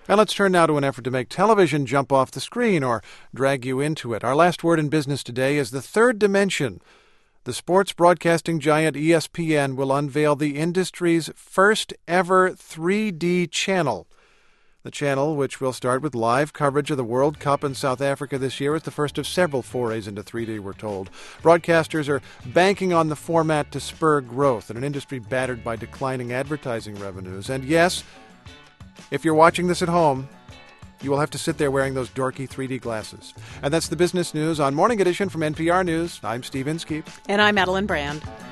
And let's turn now to an effort to make television jump off the screen or drag you into it. Our last word in business today is the third dimension. The sports broadcasting giant ESPN will unveil the industry's first ever 3D channel. The channel, which will start with live coverage of the World Cup in South Africa this year, is the first of several forays into 3D, we're told. Broadcasters are banking on the format to spur growth in an industry battered by declining advertising revenues. And yes, if you're watching this at home, you will have to sit there wearing those dorky 3D glasses. And that's the business news on Morning Edition from NPR News. I'm Steve Inskeep. And I'm Madeline Brand.